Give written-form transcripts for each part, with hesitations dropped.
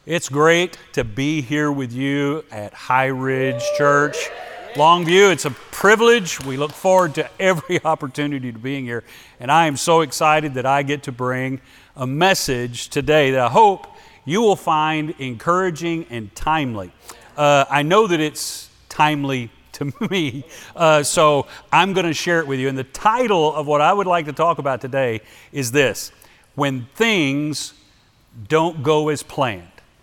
It's great to be here with you at High Ridge Church, Longview. It's a privilege. We look forward to every opportunity to being here. And I am so excited that I get to bring a message today that I hope you will find encouraging and timely. I know that it's timely to me, so I'm going to share it with you. And the title of what I would like to talk about today is this: When Things Don't Go as Planned.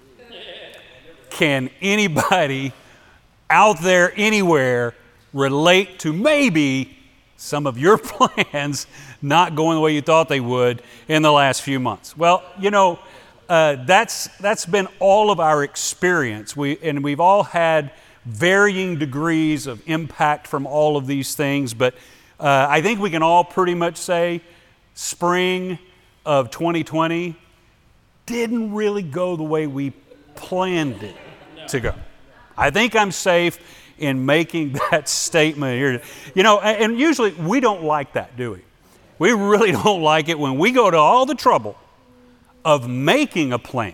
Can anybody out there anywhere relate to maybe some of your plans not going the way you thought they would in the last few months? Well, you know, that's been all of our experience. We've all had varying degrees of impact from all of these things, but I think we can all pretty much say spring of 2020 didn't really go the way we planned it to go. I think I'm safe in making that statement here. You know, and usually we don't like that, do we? We really don't like it when we go to all the trouble of making a plan.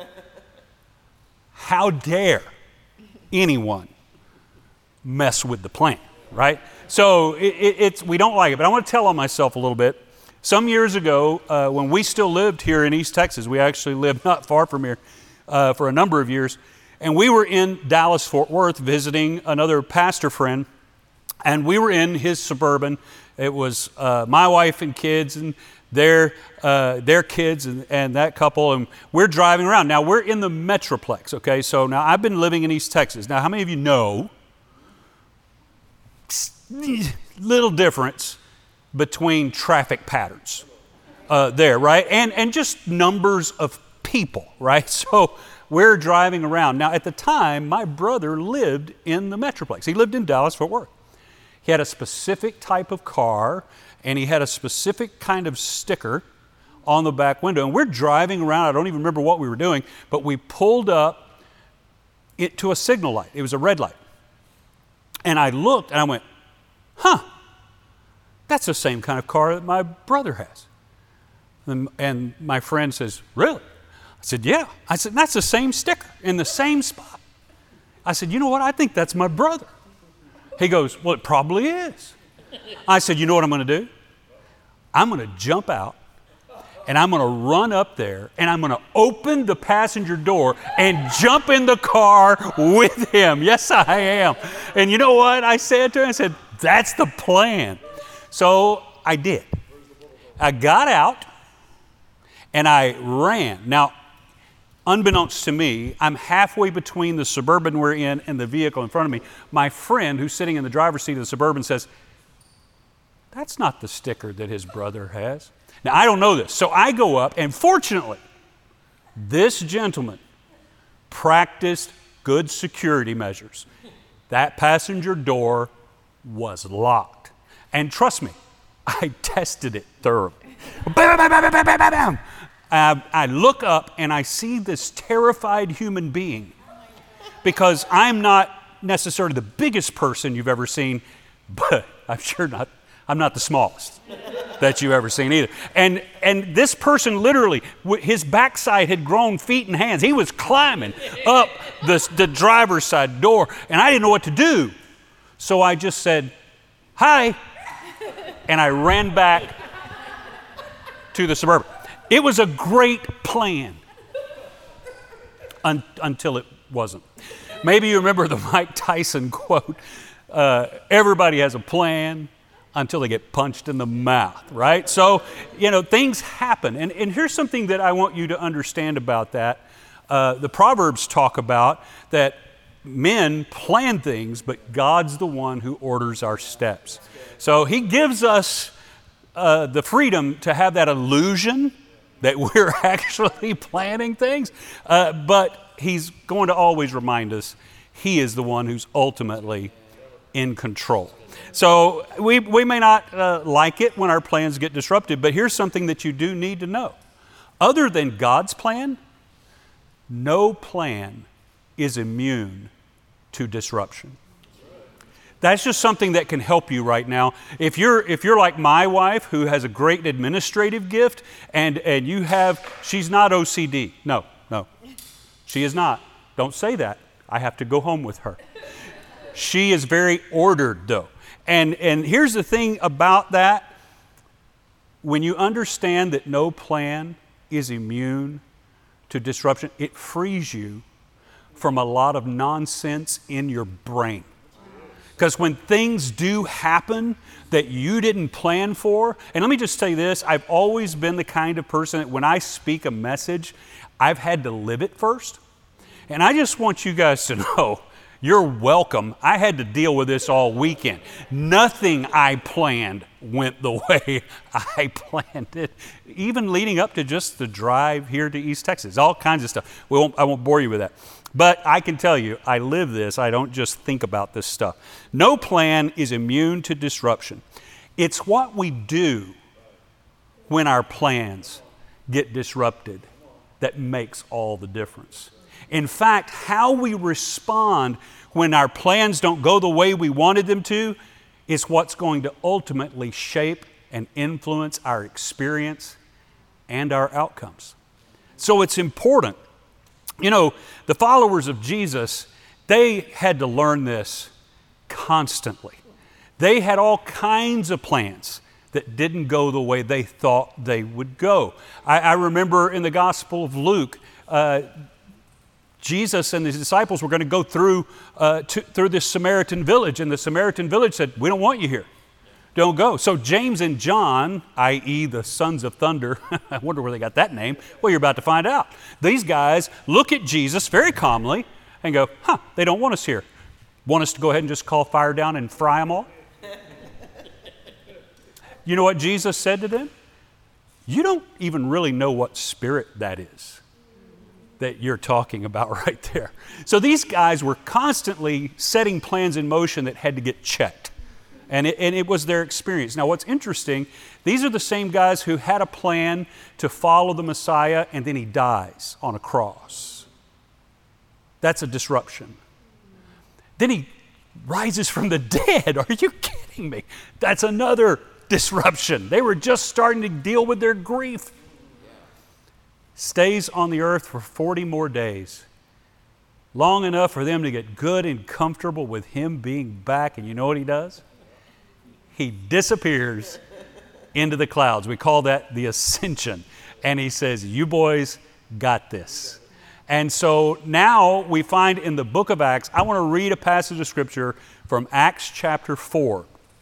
How dare anyone mess with the plan, right? So we don't like it, but I want to tell on myself a little bit. Some years ago, when we still lived here in East Texas, we actually lived not far from here for a number of years, and we were in Dallas-Fort Worth visiting another pastor friend, and we were in his Suburban. It was my wife and kids and their kids and that couple, and we're driving around. Now, we're in the Metroplex, okay? So now I've been living in East Texas. Now, how many of you know little difference between traffic patterns there, right? And just numbers of people, right? So we're driving around. Now, at the time, my brother lived in the Metroplex. He lived in Dallas-Fort Worth. He had a specific type of car, and he had a specific kind of sticker on the back window. And we're driving around. I don't even remember what we were doing, but we pulled up to a signal light. It was a red light. And I looked, and I went, that's the same kind of car that my brother has. And my friend says, really? I said, yeah. I said, that's the same sticker in the same spot. I said, you know what? I think that's my brother. He goes, well, it probably is. I said, you know what I'm going to do? I'm going to jump out, and I'm going to run up there, and I'm going to open the passenger door and jump in the car with him. Yes, I am. And you know what I said to him? I said, that's the plan. So I did. I got out, and I ran. Now, unbeknownst to me, I'm halfway between the Suburban we're in and the vehicle in front of me. My friend, who's sitting in the driver's seat of the Suburban, says, that's not the sticker that his brother has. Now, I don't know this. So I go up, and fortunately, this gentleman practiced good security measures. That passenger door was locked. And trust me, I tested it thoroughly. Bam, bam, bam, bam, bam, bam, bam. I look up and I see this terrified human being, because I'm not necessarily the biggest person you've ever seen, but I'm not the smallest that you've ever seen either. And this person literally, his backside had grown feet and hands. He was climbing up the driver's side door, and I didn't know what to do. So I just said, hi, and I ran back to the Suburban. It was a great plan until it wasn't. Maybe you remember the Mike Tyson quote, everybody has a plan until they get punched in the mouth, right? So, you know, things happen. And here's something that I want you to understand about that. The Proverbs talk about that men plan things, but God's the one who orders our steps. So he gives us the freedom to have that illusion that we're actually planning things, but he's going to always remind us he is the one who's ultimately in control. So we may not like it when our plans get disrupted, but here's something that you do need to know. Other than God's plan, no plan is immune to disruption. That's just something that can help you right now. If you're like my wife, who has a great administrative gift, and she's not OCD. No. She is not. Don't say that. I have to go home with her. She is very ordered, though. And here's the thing about that. When you understand that no plan is immune to disruption, it frees you from a lot of nonsense in your brain. Because when things do happen that you didn't plan for, and let me just say this, I've always been the kind of person that when I speak a message, I've had to live it first. And I just want you guys to know, you're welcome. I had to deal with this all weekend. Nothing I planned went the way I planned it, even leading up to just the drive here to East Texas, all kinds of stuff. I won't bore you with that. But I can tell you, I live this. I don't just think about this stuff. No plan is immune to disruption. It's what we do when our plans get disrupted that makes all the difference. In fact, how we respond when our plans don't go the way we wanted them to is what's going to ultimately shape and influence our experience and our outcomes. So it's important. You know, the followers of Jesus, they had to learn this constantly. They had all kinds of plans that didn't go the way they thought they would go. I remember in the Gospel of Luke, Jesus and his disciples were going to go through this Samaritan village, and the Samaritan village said, "We don't want you here. Don't go." So James and John, i.e. the sons of thunder, I wonder where they got that name. Well, you're about to find out. These guys look at Jesus very calmly and go, they don't want us here. Want us to go ahead and just call fire down and fry them all? You know what Jesus said to them? You don't even really know what spirit that is that you're talking about right there. So these guys were constantly setting plans in motion that had to get checked. And it was their experience. Now, what's interesting, these are the same guys who had a plan to follow the Messiah, and then he dies on a cross. That's a disruption. Then he rises from the dead. Are you kidding me? That's another disruption. They were just starting to deal with their grief. Stays on the earth for 40 more days. Long enough for them to get good and comfortable with him being back. And you know what he does? He disappears into the clouds. We call that the ascension. And he says, you boys got this. And so now we find in the book of Acts, I want to read a passage of scripture from Acts chapter 4.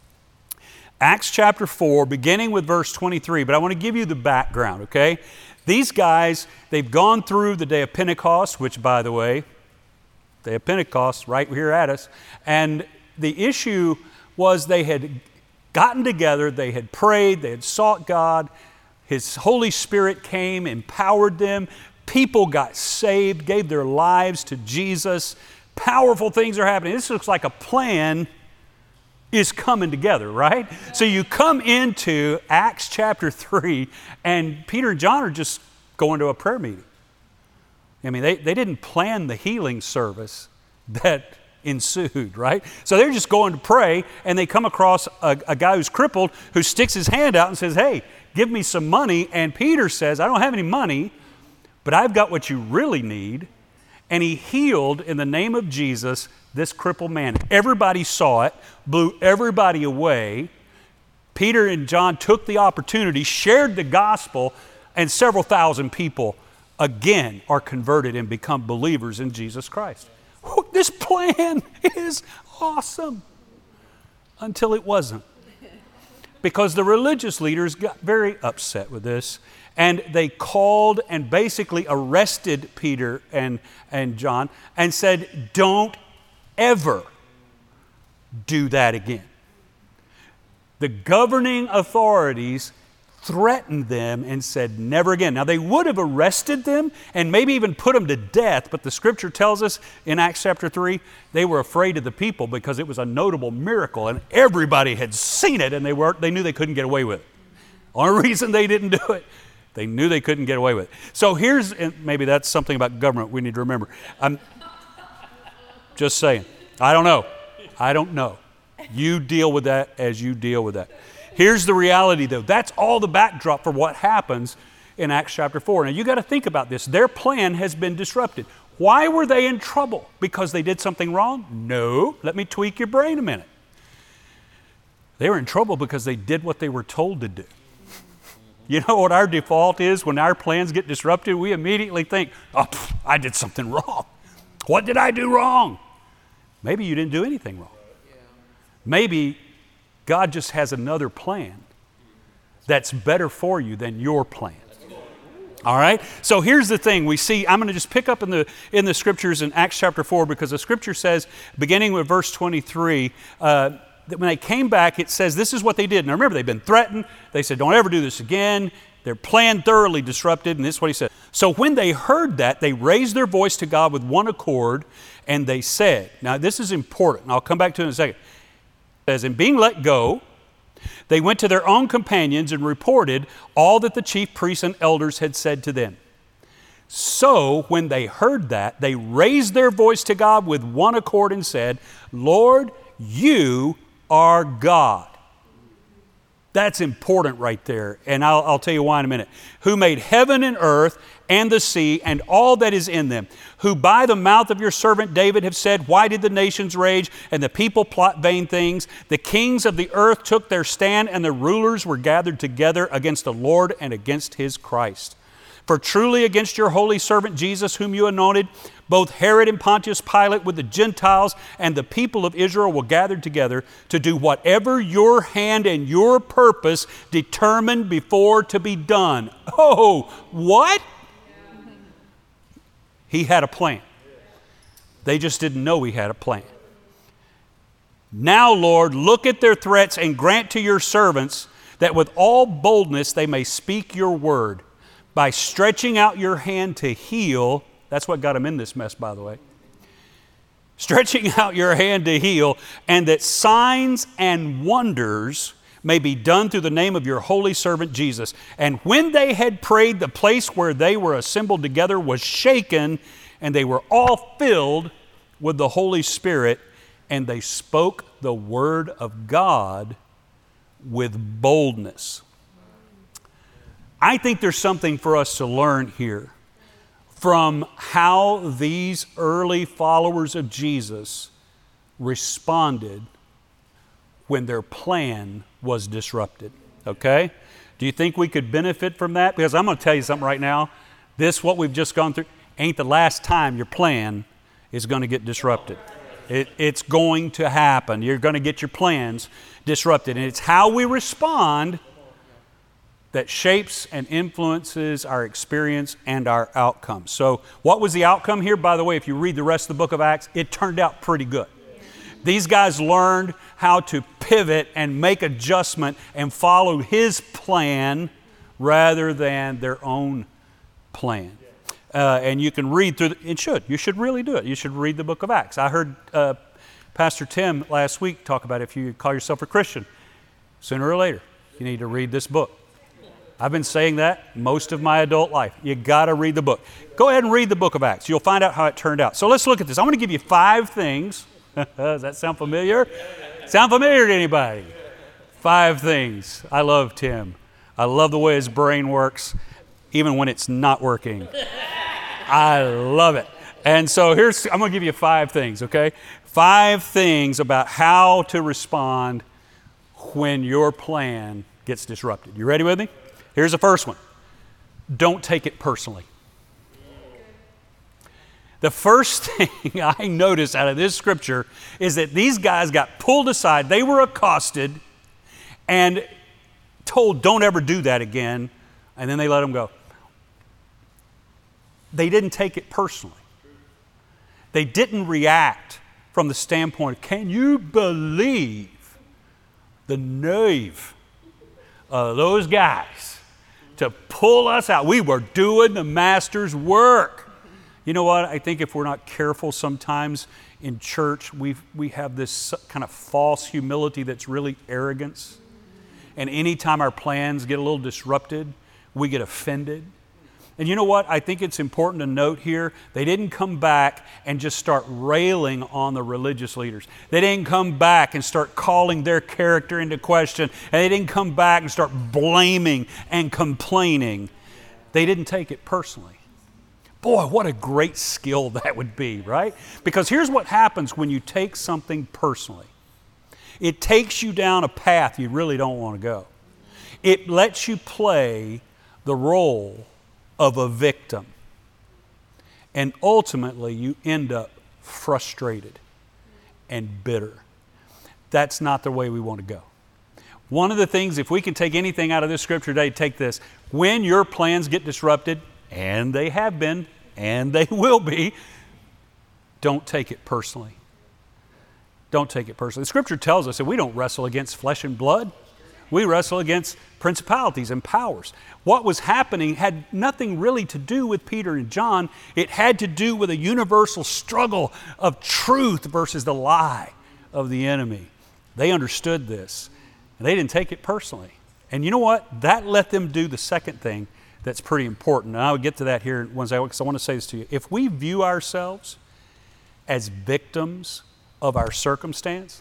Acts chapter 4, beginning with verse 23, but I want to give you the background, okay? These guys, they've gone through the day of Pentecost, which, by the way, day of Pentecost right here at us, and the issue was they had gotten together, they had prayed, they had sought God, His Holy Spirit came, empowered them, people got saved, gave their lives to Jesus, powerful things are happening. This looks like a plan is coming together, right? So you come into Acts chapter 3, and Peter and John are just going to a prayer meeting. I mean, they didn't plan the healing service that ensued, right? So they're just going to pray, and they come across a guy who's crippled who sticks his hand out and says, hey, give me some money. And Peter says, I don't have any money, but I've got what you really need. And he healed in the name of Jesus this crippled man. Everybody saw it, blew everybody away. Peter and John took the opportunity, shared the gospel, and several thousand people again are converted and become believers in Jesus Christ. This plan is awesome. Until it wasn't. Because the religious leaders got very upset with this, and they called and basically arrested Peter and John and said, don't ever do that again. The governing authorities threatened them and said, never again. Now, they would have arrested them and maybe even put them to death, but the scripture tells us in Acts chapter 3, they were afraid of the people because it was a notable miracle and everybody had seen it and they knew they couldn't get away with it. Only reason they didn't do it, they knew they couldn't get away with it. So and maybe that's something about government we need to remember. I'm just saying. I don't know. You deal with that as you deal with that. Here's the reality, though. That's all the backdrop for what happens in Acts chapter 4. Now, you got to think about this. Their plan has been disrupted. Why were they in trouble? Because they did something wrong? No. Let me tweak your brain a minute. They were in trouble because they did what they were told to do. You know what our default is when our plans get disrupted? We immediately think, oh, I did something wrong. What did I do wrong? Maybe you didn't do anything wrong. Maybe God just has another plan that's better for you than your plan. All right? So here's the thing. We see, I'm going to just pick up in the scriptures in Acts chapter 4, because the scripture says, beginning with verse 23, that when they came back, it says this is what they did. Now remember, they've been threatened. They said, don't ever do this again. Their plan thoroughly disrupted, and this is what he said. So when they heard that, they raised their voice to God with one accord, and they said, now this is important, and I'll come back to it in a second. It says, and being let go, they went to their own companions and reported all that the chief priests and elders had said to them. So when they heard that, they raised their voice to God with one accord and said, Lord, you are God. That's important right there, and I'll tell you why in a minute. Who made heaven and earth and the sea and all that is in them, who by the mouth of your servant David have said, why did the nations rage and the people plot vain things? The kings of the earth took their stand, and the rulers were gathered together against the Lord and against his Christ. For truly against your holy servant Jesus, whom you anointed, both Herod and Pontius Pilate with the Gentiles and the people of Israel were gathered together to do whatever your hand and your purpose determined before to be done. Oh, what? He had a plan. They just didn't know he had a plan. Now, Lord, look at their threats and grant to your servants that with all boldness they may speak your word by stretching out your hand to heal. That's what got them in this mess, by the way. Stretching out your hand to heal, and that signs and wonders may be done through the name of your holy servant Jesus. And when they had prayed, the place where they were assembled together was shaken, and they were all filled with the Holy Spirit, and they spoke the word of God with boldness. I think there's something for us to learn here from how these early followers of Jesus responded when their plan was disrupted. Okay? Do you think we could benefit from that? Because I'm going to tell you something right now. This, what we've just gone through, ain't the last time your plan is going to get disrupted. It's going to happen. You're going to get your plans disrupted. And it's how we respond that shapes and influences our experience and our outcomes. So what was the outcome here? By the way, if you read the rest of the book of Acts, it turned out pretty good. These guys learned how to pivot and make adjustment and follow his plan rather than their own plan. And you can read through, you should really do it. You should read the book of Acts. I heard Pastor Tim last week talk about if you call yourself a Christian, sooner or later, you need to read this book. I've been saying that most of my adult life. You got to read the book. Go ahead and read the book of Acts. You'll find out how it turned out. So let's look at this. I'm going to give you 5 things. Does that sound familiar? Sound familiar to anybody? 5 things. I love Tim. I love the way his brain works, even when it's not working. I love it. And so I'm going to give you 5 things, okay? 5 things about how to respond when your plan gets disrupted. You ready with me? Here's the first one. Don't take it personally. The first thing I notice out of this scripture is that these guys got pulled aside. They were accosted and told, don't ever do that again. And then they let them go. They didn't take it personally. They didn't react from the standpoint, can you believe the nerve of those guys to pull us out? We were doing the master's work. You know what? I think if we're not careful sometimes in church, we have this kind of false humility that's really arrogance. And anytime our plans get a little disrupted, we get offended. And you know what? I think it's important to note here, they didn't come back and just start railing on the religious leaders. They didn't come back and start calling their character into question. And they didn't come back and start blaming and complaining. They didn't take it personally. Boy, what a great skill that would be, right? Because here's what happens when you take something personally. It takes you down a path you really don't want to go. It lets you play the role of a victim. And ultimately, you end up frustrated and bitter. That's not the way we want to go. One of the things, if we can take anything out of this scripture today, take this. When your plans get disrupted, and they have been, and they will be, don't take it personally. Don't take it personally. The scripture tells us that we don't wrestle against flesh and blood. We wrestle against principalities and powers. What was happening had nothing really to do with Peter and John. It had to do with a universal struggle of truth versus the lie of the enemy. They understood this, and they didn't take it personally. And you know what? That let them do the second thing that's pretty important. And I will get to that here because I want to say this to you. If we view ourselves as victims of our circumstance,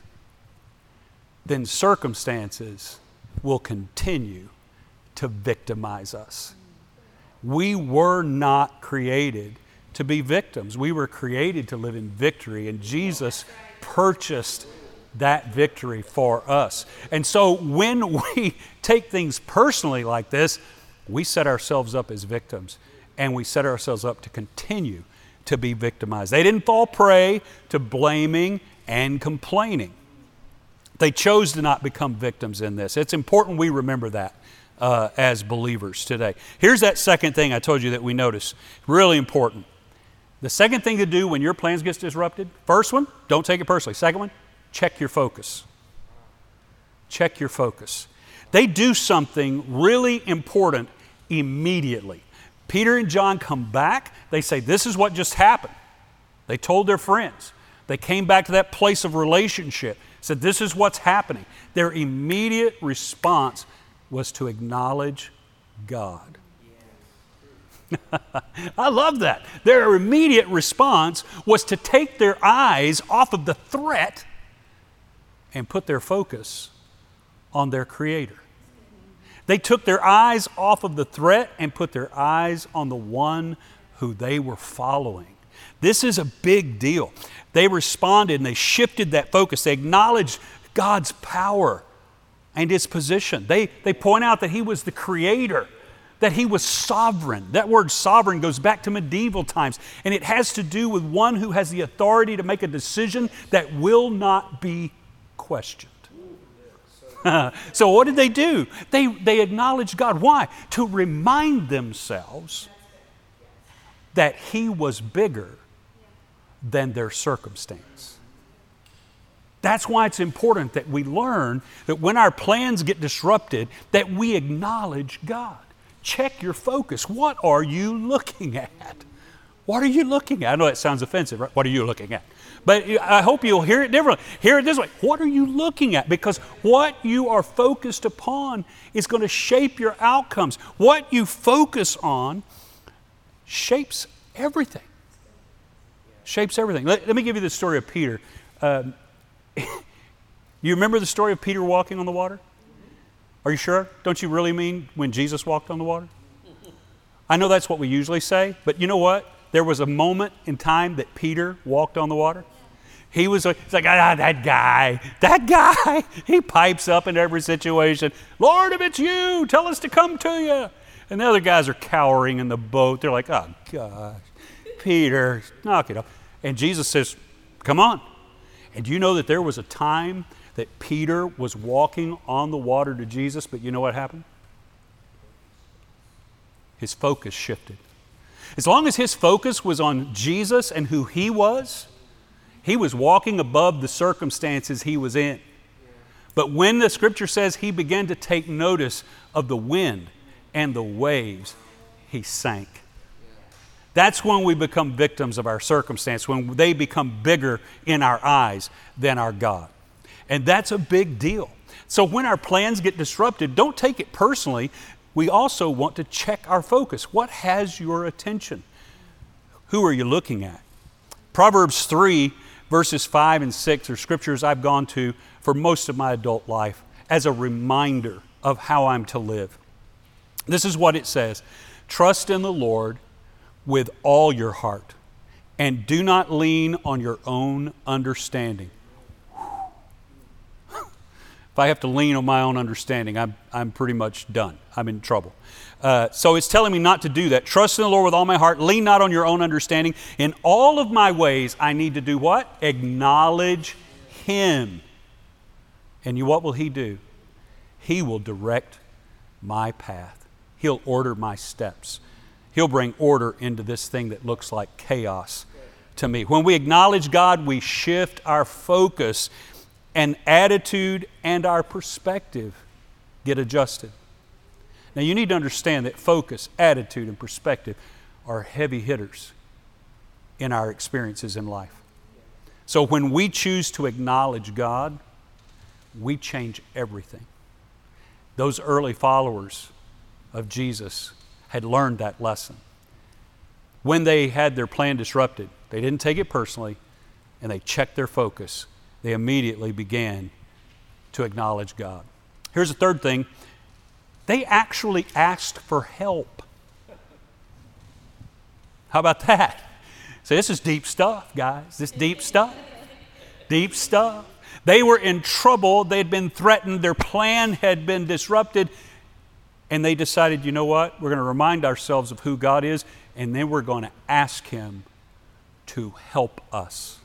then circumstances will continue to victimize us. We were not created to be victims. We were created to live in victory, and Jesus purchased that victory for us. And so when we take things personally like this, we set ourselves up as victims, and we set ourselves up to continue to be victimized. They didn't fall prey to blaming and complaining. They chose to not become victims in this. It's important we remember that as believers today. Here's that second thing I told you that we notice. Really important. The second thing to do when your plans get disrupted, first one, don't take it personally. Second one, check your focus. Check your focus. They do something really important immediately. Peter and John come back. They say, this is what just happened. They told their friends. They came back to that place of relationship, said, this is what's happening. Their immediate response was to acknowledge God. I love that. Their immediate response was to take their eyes off of the threat and put their focus on their Creator. They took their eyes off of the threat and put their eyes on the one who they were following. This is a big deal. They responded and they shifted that focus. They acknowledged God's power and His position. They point out that He was the Creator, that He was sovereign. That word sovereign goes back to medieval times, and it has to do with one who has the authority to make a decision that will not be questioned. So what did they do? They acknowledged God. Why? To remind themselves that He was bigger than their circumstance. That's why it's important that we learn that when our plans get disrupted, that we acknowledge God. Check your focus. What are you looking at? What are you looking at? I know that sounds offensive, right? What are you looking at? But I hope you'll hear it differently. Hear it this way. What are you looking at? Because what you are focused upon is going to shape your outcomes. What you focus on shapes everything. Shapes everything. Let me give you the story of Peter. You remember the story of Peter walking on the water? Are you sure? Don't you really mean when Jesus walked on the water? I know that's what we usually say, but you know what? There was a moment in time that Peter walked on the water. He's like, that guy, he pipes up in every situation. Lord, if it's you, tell us to come to you. And the other guys are cowering in the boat. They're like, oh gosh, Peter, knock it off. And Jesus says, come on. And do you know that there was a time that Peter was walking on the water to Jesus, but you know what happened? His focus shifted. As long as his focus was on Jesus and who He was walking above the circumstances he was in. But when the scripture says he began to take notice of the wind and the waves, he sank. That's when we become victims of our circumstance, when they become bigger in our eyes than our God. And that's a big deal. So when our plans get disrupted, don't take it personally. We also want to check our focus. What has your attention? Who are you looking at? Proverbs 3, verses 5 and 6 are scriptures I've gone to for most of my adult life as a reminder of how I'm to live. This is what it says. Trust in the Lord with all your heart, and do not lean on your own understanding. If I have to lean on my own understanding, I'm pretty much done. I'm in trouble. So it's telling me not to do that. Trust in the Lord with all my heart. Lean not on your own understanding. In all of my ways, I need to do what? Acknowledge Him. And what will He do? He will direct my path. He'll order my steps. He'll bring order into this thing that looks like chaos to me. When we acknowledge God, we shift our focus and attitude, and our perspective get adjusted. Now you need to understand that focus, attitude, and perspective are heavy hitters in our experiences in life. So when we choose to acknowledge God, we change everything. Those early followers of Jesus had learned that lesson. When they had their plan disrupted, they didn't take it personally, and they checked their focus. They immediately began to acknowledge God. Here's the third thing. They actually asked for help. How about that? So this is deep stuff, guys. This deep stuff. Deep stuff. They were in trouble. They'd been threatened. Their plan had been disrupted. And they decided, you know what? We're going to remind ourselves of who God is, and then we're going to ask Him to help us.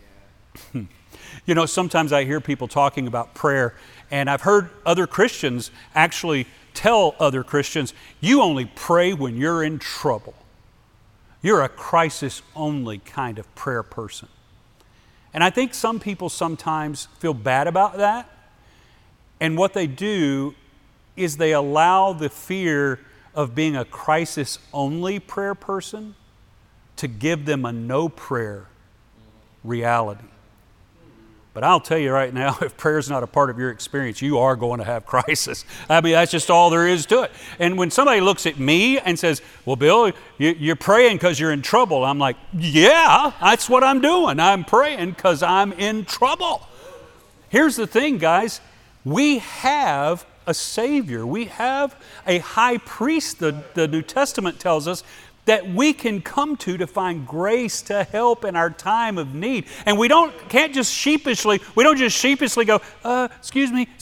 You know, sometimes I hear people talking about prayer, and I've heard other Christians actually tell other Christians, you only pray when you're in trouble. You're a crisis-only kind of prayer person. And I think some people sometimes feel bad about that, and what they do is they allow the fear of being a crisis-only prayer person to give them a no-prayer reality. But I'll tell you right now, if prayer is not a part of your experience, you are going to have crisis. I mean, that's just all there is to it. And when somebody looks at me and says, well, Bill, you're praying because you're in trouble. I'm like, yeah, that's what I'm doing. I'm praying because I'm in trouble. Here's the thing, guys. We have a Savior. We have a high priest, the New Testament tells us, that we can come to find grace to help in our time of need. And we don't just sheepishly go, excuse me,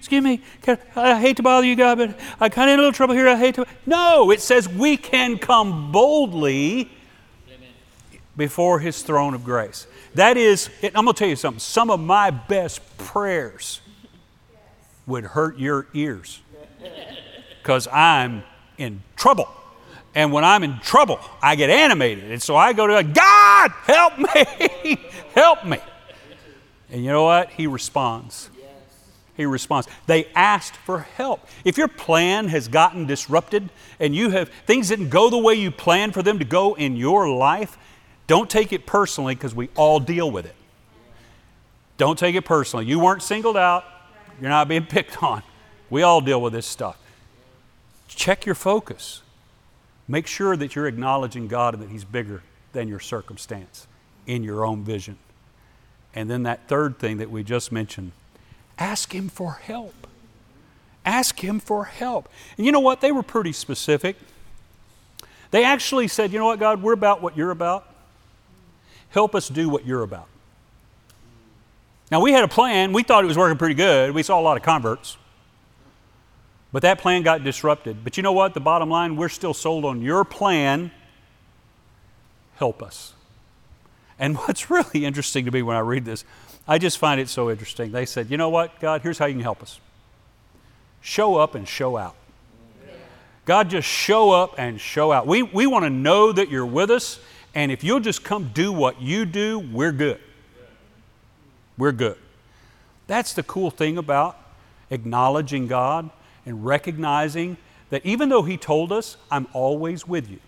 I hate to bother you, God, but I'm kind of in a little trouble here. I hate to. No, it says we can come boldly before His throne of grace. That is, I'm going to tell you something. Some of my best prayers would hurt your ears because I'm in trouble. And when I'm in trouble, I get animated. And so I go to God, help me, help me. And you know what? He responds. He responds. They asked for help. If your plan has gotten disrupted and things didn't go the way you planned for them to go in your life, don't take it personally because we all deal with it. Don't take it personally. You weren't singled out. You're not being picked on. We all deal with this stuff. Check your focus. Make sure that you're acknowledging God and that He's bigger than your circumstance in your own vision. And then that third thing that we just mentioned, ask Him for help. Ask Him for help. And you know what? They were pretty specific. They actually said, you know what, God, we're about what you're about. Help us do what you're about. Now, we had a plan. We thought it was working pretty good. We saw a lot of converts. But that plan got disrupted. But you know what? The bottom line, we're still sold on your plan. Help us. And what's really interesting to me when I read this, I just find it so interesting. They said, you know what, God, here's how you can help us. Show up and show out. God, just show up and show out. We want to know that you're with us, and if you'll just come do what you do, we're good. We're good. That's the cool thing about acknowledging God and recognizing that even though He told us, I'm always with you,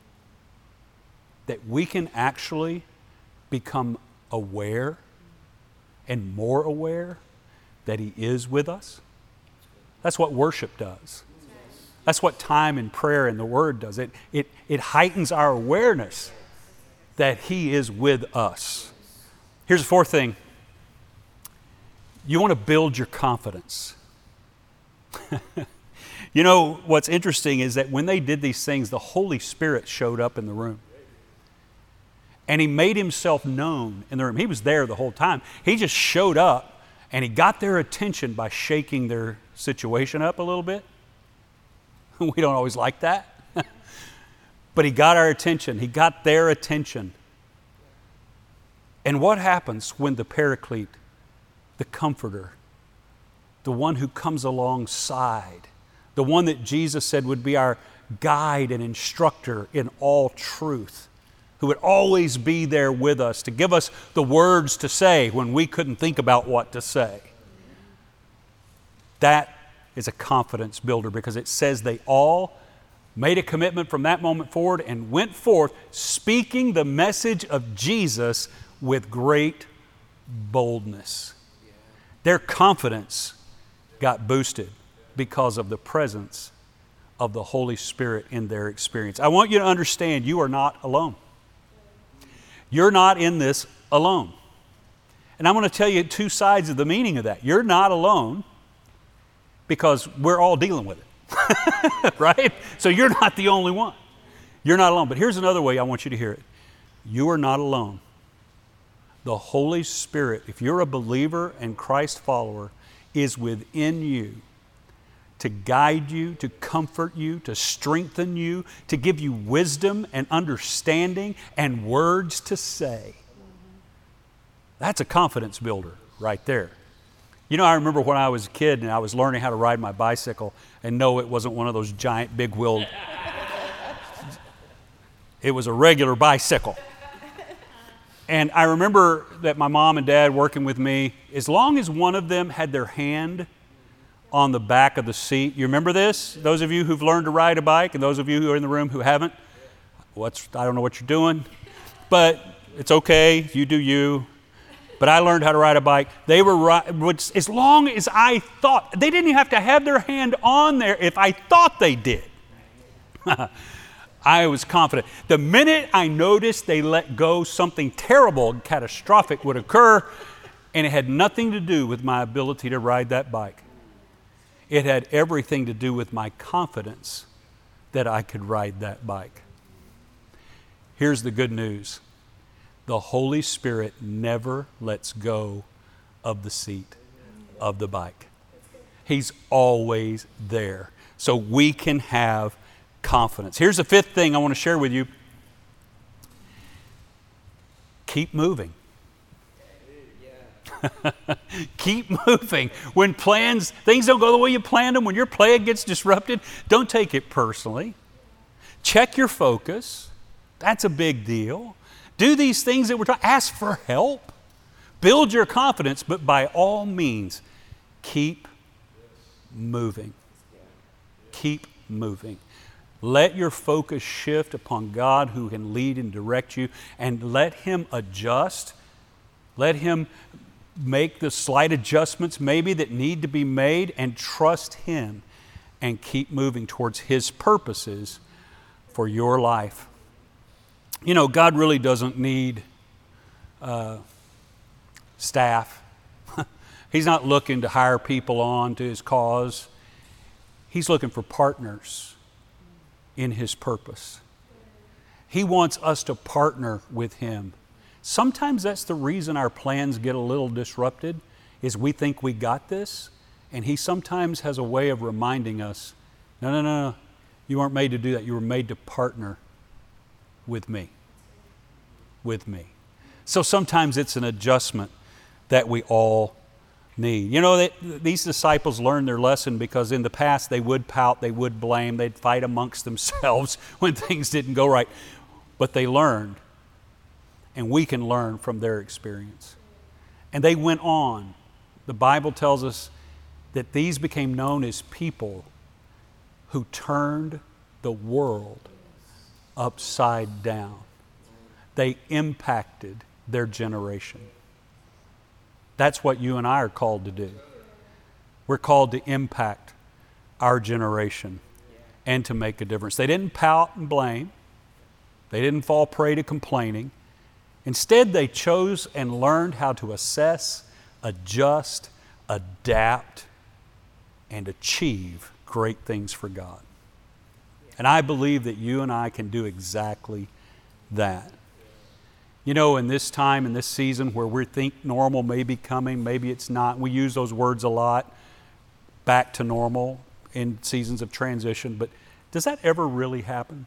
that we can actually become aware and more aware that He is with us. That's what worship does. That's what time and prayer and the Word does. It heightens our awareness that He is with us. Here's the fourth thing. You want to build your confidence. You know, what's interesting is that when they did these things, the Holy Spirit showed up in the room. And he made himself known in the room. He was there the whole time. He just showed up and he got their attention by shaking their situation up a little bit. We don't always like that. But he got our attention. He got their attention. And what happens when the Paraclete, the Comforter, the one who comes alongside, the one that Jesus said would be our guide and instructor in all truth, who would always be there with us to give us the words to say when we couldn't think about what to say. That is a confidence builder, because it says they all made a commitment from that moment forward and went forth speaking the message of Jesus with great boldness. Their confidence got boosted because of the presence of the Holy Spirit in their experience. I want you to understand, you are not alone. You're not in this alone. And I'm going to tell you two sides of the meaning of that. You're not alone because we're all dealing with it, right? So you're not the only one. You're not alone. But here's another way I want you to hear it. You are not alone. The Holy Spirit, if you're a believer and Christ follower, is within you to guide you, to comfort you, to strengthen you, to give you wisdom and understanding and words to say. That's a confidence builder right there. You know, I remember when I was a kid and I was learning how to ride my bicycle, and no, it wasn't one of those giant big wheeled. It was a regular bicycle. And I remember that my mom and dad working with me, as long as one of them had their hand on the back of the seat. You remember this? Those of you who've learned to ride a bike and those of you who are in the room who haven't, I don't know what you're doing, but it's okay, you do you. But I learned how to ride a bike. They were as long as I thought, they didn't even have to have their hand on there if I thought they did. I was confident. The minute I noticed they let go, something terrible and catastrophic would occur, and it had nothing to do with my ability to ride that bike. It had everything to do with my confidence that I could ride that bike. Here's the good news. The Holy Spirit never lets go of the seat of the bike. He's always there. So we can have confidence. Here's the fifth thing I want to share with you. Keep moving. Keep moving. When things don't go the way you planned them, when your plan gets disrupted, don't take it personally. Check your focus. That's a big deal. Do these things that we're talking. Ask for help. Build your confidence, but by all means, keep moving. Keep moving. Let your focus shift upon God, who can lead and direct you, and let Him adjust. Let Him make the slight adjustments maybe that need to be made, and trust Him and keep moving towards His purposes for your life. You know, God really doesn't need staff. He's not looking to hire people on to His cause. He's looking for partners in His purpose. He wants us to partner with Him. Sometimes that's the reason our plans get a little disrupted, is we think we got this, and He sometimes has a way of reminding us, no, you weren't made to do that. You were made to partner with me. With me. So sometimes it's an adjustment that we all need. You know, these disciples learned their lesson because in the past they would pout, they would blame, they'd fight amongst themselves when things didn't go right. But they learned, and we can learn from their experience. And they went on. The Bible tells us that these became known as people who turned the world upside down. They impacted their generation. That's what you and I are called to do. We're called to impact our generation and to make a difference. They didn't pout and blame. They didn't fall prey to complaining. Instead, they chose and learned how to assess, adjust, adapt, and achieve great things for God. And I believe that you and I can do exactly that. You know, in this time, in this season where we think normal may be coming, maybe it's not. We use those words a lot, back to normal in seasons of transition. But does that ever really happen?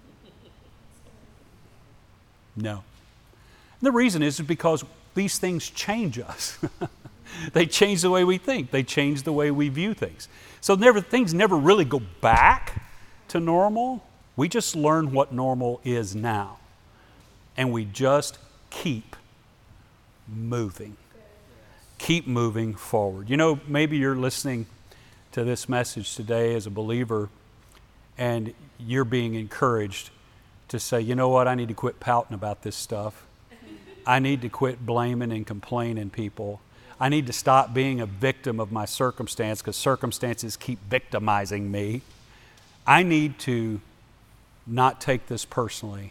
No. And the reason is because these things change us. They change the way we think. They change the way we view things. So things never really go back to normal. We just learn what normal is now. And we just keep moving. Keep moving forward. You know, maybe you're listening to this message today as a believer and you're being encouraged to say, you know what, I need to quit pouting about this stuff. I need to quit blaming and complaining people. I need to stop being a victim of my circumstance because circumstances keep victimizing me. I need to not take this personally.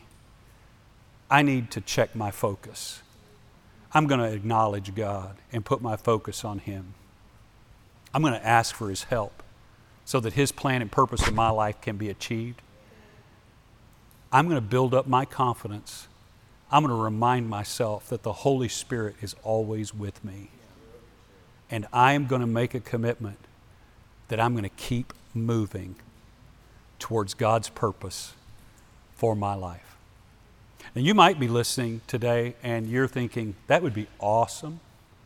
I need to check my focus. I'm going to acknowledge God and put my focus on Him. I'm going to ask for His help so that His plan and purpose in my life can be achieved. I'm going to build up my confidence. I'm going to remind myself that the Holy Spirit is always with me. And I am going to make a commitment that I'm going to keep moving towards God's purpose for my life. Now, you might be listening today and you're thinking, that would be awesome,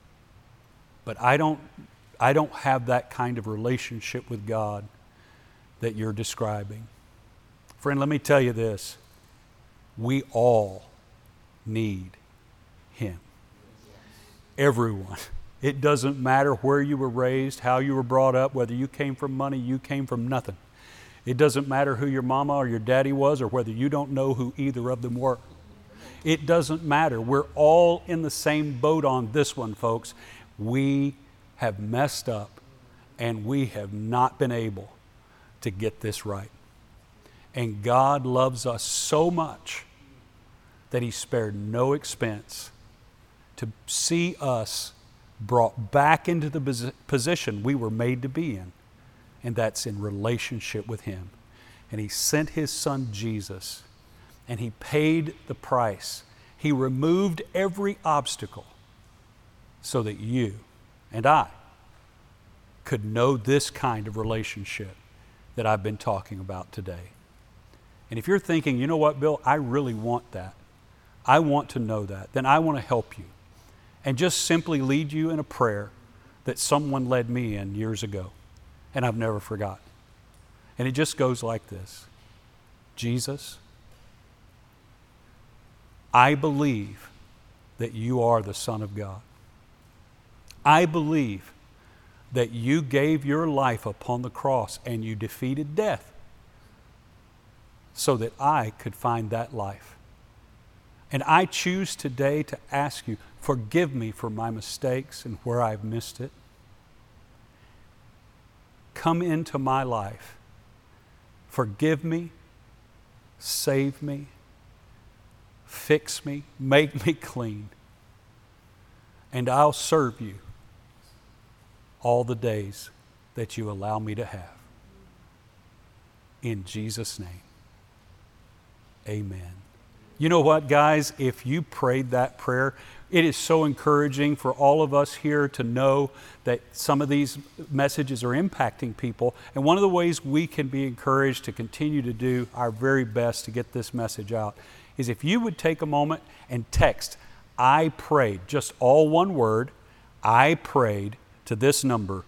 but I don't have that kind of relationship with God that you're describing. Friend, let me tell you this. We all need Him. Everyone. It doesn't matter where you were raised, how you were brought up, whether you came from money, you came from nothing. It doesn't matter who your mama or your daddy was or whether you don't know who either of them were. It doesn't matter. We're all in the same boat on this one, folks. We have messed up and we have not been able to get this right. And God loves us so much that He spared no expense to see us brought back into the position we were made to be in, and that's in relationship with Him. And He sent His Son Jesus, and He paid the price. He removed every obstacle so that you and I could know this kind of relationship that I've been talking about today. And if you're thinking, you know what, Bill, I really want that. I want to know that. Then I want to help you and just simply lead you in a prayer that someone led me in years ago, and I've never forgotten. And it just goes like this. Jesus, I believe that you are the Son of God. I believe that you gave your life upon the cross and you defeated death so that I could find that life. And I choose today to ask you, forgive me for my mistakes and where I've missed it. Come into my life. Forgive me, save me, fix me, make me clean. And I'll serve you all the days that you allow me to have. In Jesus' name, amen. You know what, guys? If you prayed that prayer, it is so encouraging for all of us here to know that some of these messages are impacting people. And one of the ways we can be encouraged to continue to do our very best to get this message out is if you would take a moment and text, I prayed, just all one word, I prayed, to this number,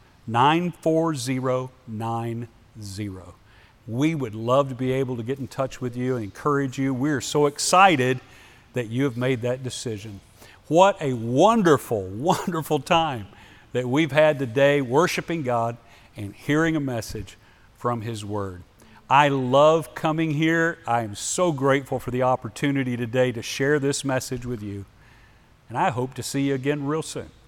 94090. We would love to be able to get in touch with you and encourage you. We are so excited that you have made that decision. What a wonderful, wonderful time that we've had today worshiping God and hearing a message from His Word. I love coming here. I am so grateful for the opportunity today to share this message with you. And I hope to see you again real soon.